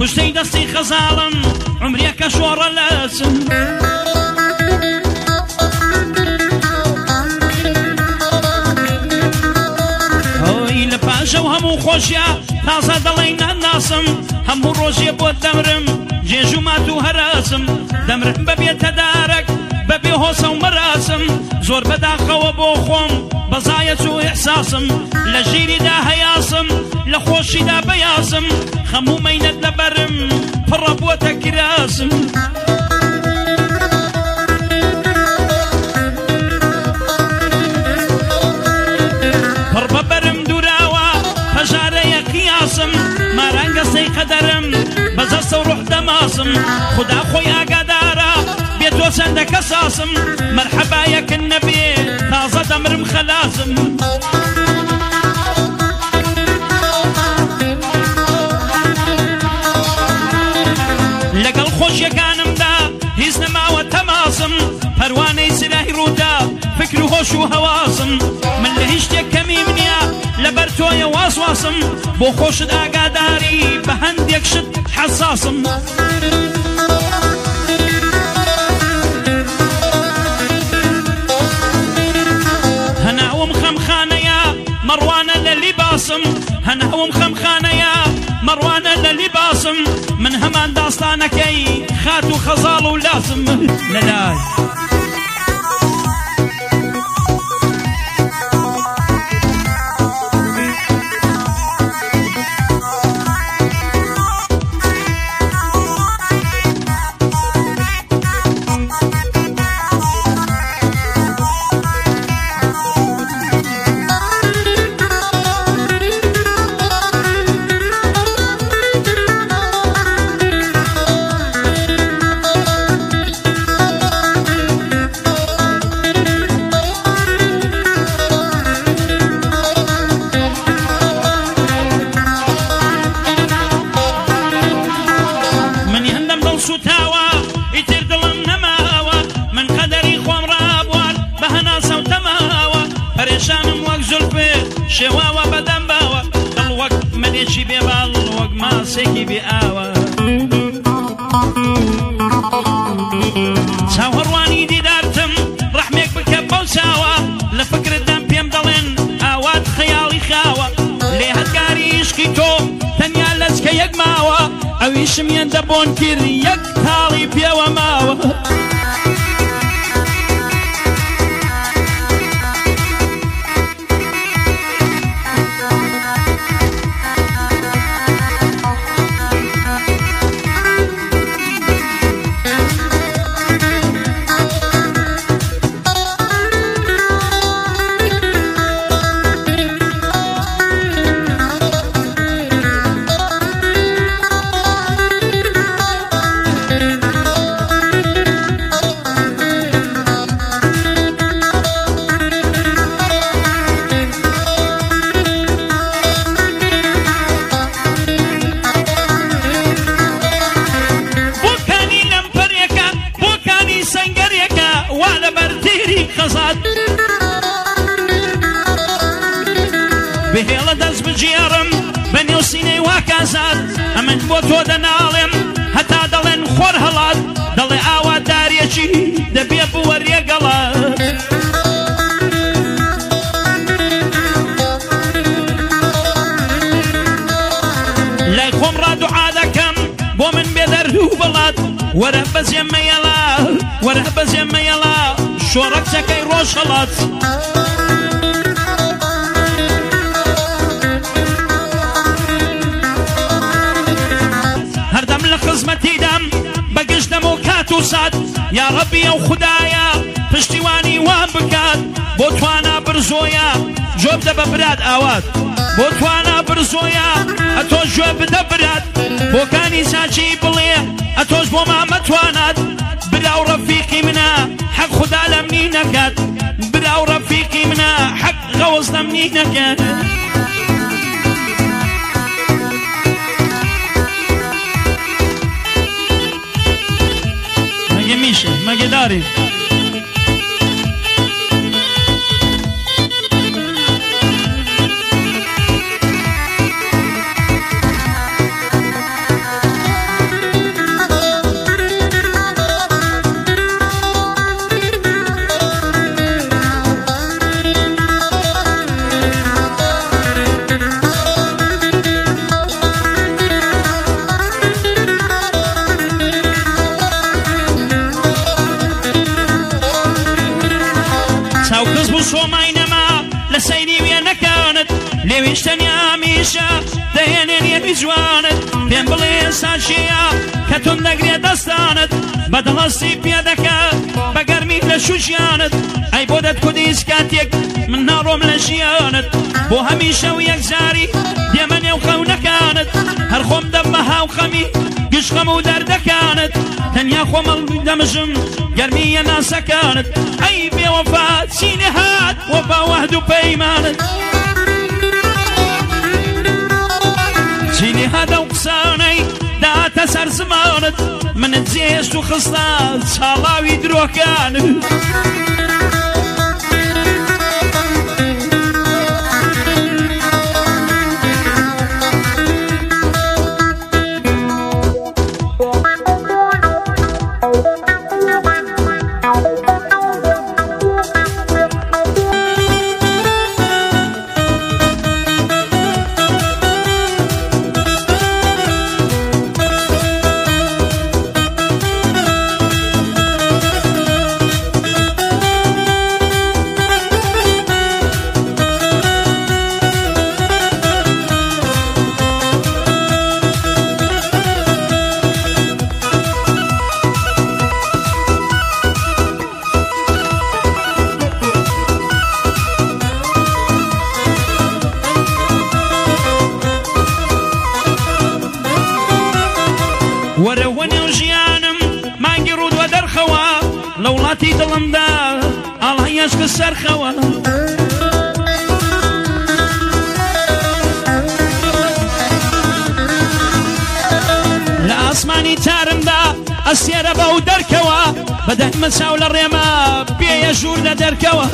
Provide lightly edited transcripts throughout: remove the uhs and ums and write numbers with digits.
کوشتەی دەستی خەزاڵم عمرێکە شۆڕە لەسم ئەوی لە پاشەو هەموو خۆشیە تازە دەڵێی ناناسم هەموو ڕۆژێ بۆ دەمرم جێژ و مات و هەراسم دەمرم بەبێتە دارەک بەبێ هۆسە و مەراسم زۆر بەداخەوە بۆ خۆم بەزایەت و ئیحساسم لە ژیریدا هەیاسم لە خۆشیدا بەیاسم هەموو مەینەت لەبەرم پڕە بووەتە کراسم پڕ بەبەرم دووراوە هەژارەیە قیاسم مارانگەستەی قەدەرم بەجەستە و ڕوح دەماسم خدا خۆی ئاگادارە بێتۆ چەندە کەساسم مەرحەبا یەکن نەبێ تازە دەمرم خەلاسم لەگەڵ خۆشیەکانمدا هیچ نەماوە تەماسم پەروانەی سلاحی ڕوودا فکر و هۆش و هەواسم من لە هیچ شتێک کەمیم نییە لەبەر تۆیە واسواسم بۆ خۆشت ئاگاداری بە هەندێک شت حەساسم هەناوم خەمخانەیە مەڕوانە لە لیباسم هەناوم خەمخانەیە مەڕوانە لە لیباسم من هەمان داستانەکەی خات و خەزاڵ و لاسم لەلای شێواوە بەدەم باوە دڵ وەک مەلێکی بێباڵ وەک ماسێکی بێ ئاوە چاوەڕوانی دیدارتم ڕەحمێک بکە بەو چاوە لە فکرددەم پێم دەڵێن ئاوات خەیاڵی خاوە لێ هەتکاری عیشقی تۆ تەنیا لەچکە یەک ماوە ئەویشم یەندە بۆن کرد یەک تاڵی پێوە ماوە بهێڵە دەست بجێڕم بە نێو سینەی واکازات ئەمن بۆ تۆ دەناڵێم هەتا دەڵێن خۆر هەڵات دەڵێ ئاوادارێکی دەبێ بووە ڕێگەڵات لای خۆم ڕادوعا دەکەم بۆ من بێ دەردوو بڵات وەرە بەزێمەیەڵا وەرە بەزێمەیەڵا شۆڕەکچەکەی ڕۆژ هەڵات خزمەتیدەم بەگشتم و کات و سات یا ڕەبی ئەو خودایە پشتیوانی وام بکات بۆ توانا برزۆیە جۆ بدە بە برات ئاوات بۆ توانا برزۆیە ئەتۆ ژێ بدە برات بۆکانی ساچی بڵێ ئەتۆش بۆ مامەتوانات براو ڕەفیقی منە حەق خودا لەمنی نەکات براو ڕەفیقی منە حەق غەوز لەمنی نەکات مگه داریم و سۆمای نەما لە سەیری وێ نەکەونت لێویشتەنیا میشە دەهێنێ نیەمی جوانت پێم بڵێ ساشەیە کە تۆم دەگرێ دەستانت بەدڵەستی پێدەکات بە گەرمی لە شوژیانت ئەی بۆ دەتکودیس کاتێک من ناڕۆم لە ژیانت بۆ هەمیشە و یەکجاری دێمە نێو خەونەکانت هەر خۆم دەم بە هاو خەمی گشتخەم و دەردەکانت تەنیا خۆمەڵ دەمژم گەرمیە ناسەکانت ئەی بێوەفا چی نەهات وەفا وەحد و پەیمانت چی نەهاتە و قسانەی داتە سەر زمانت منت جێشت و خستە چاڵاوی درۆکانت وەرەوە نێو ژیانم مانگی ڕوودوە دەرخەوە لە وڵاتی دڵمدا ئاڵهەیەشکە سەرخەوە لە ئاسمانی تارمدا ئەسێرە بە و دەرکەوە بەدەمە چاو لە ڕێمە پێیە ژوور لە دەرکەوە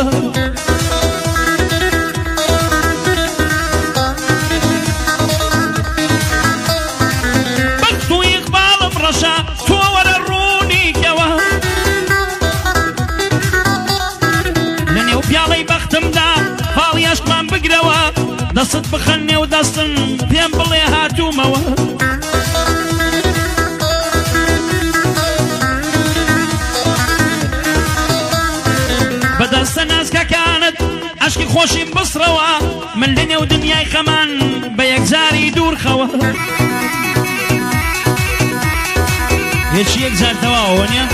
تۆ وەرە ڕوونیکەوە لە نێو پیاڵەی بەختمدا پاڵی عەشقمان بگرەوە دەست بخەنێ و دەستم پێم بڵێ هاتوومەوە بەدەستە نازکەکانت عەشقی خۆشیم بسڕەوە من لە نێو دنیای خەمان بە یەکجاری دوورخەوە هیچ یەک جار تەواوە نییە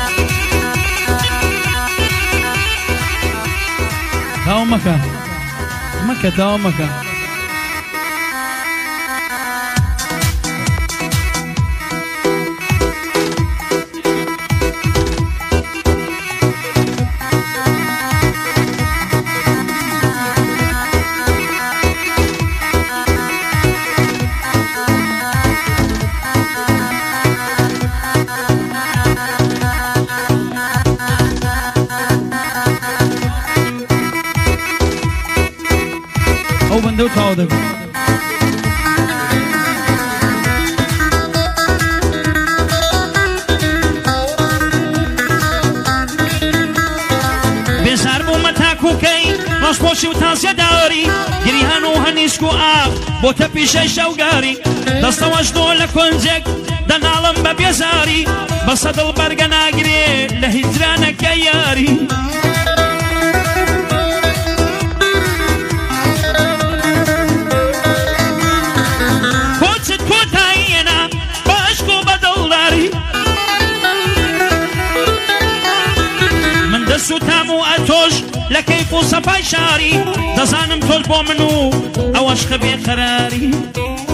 تاو مەکە تاو مەکە ئەو بەندە و تاو دەبێت بێزار بوومە تاکوکەی ڕاستپۆشی و تازیەداری گریهان و هەنیسک و ئاغ بۆتە پیشەی شەوگاری دەستەوەش دۆ لە کۆنجێک دەناڵم بە بێزاری بەسە دڵ بەرگە ناگرێ لە هیجرانەکە یاری سوتام و ئەتۆش لە کەیف و سەفای شاری دەزانم تۆش بۆ من و ئەوەش خەبێ قەراری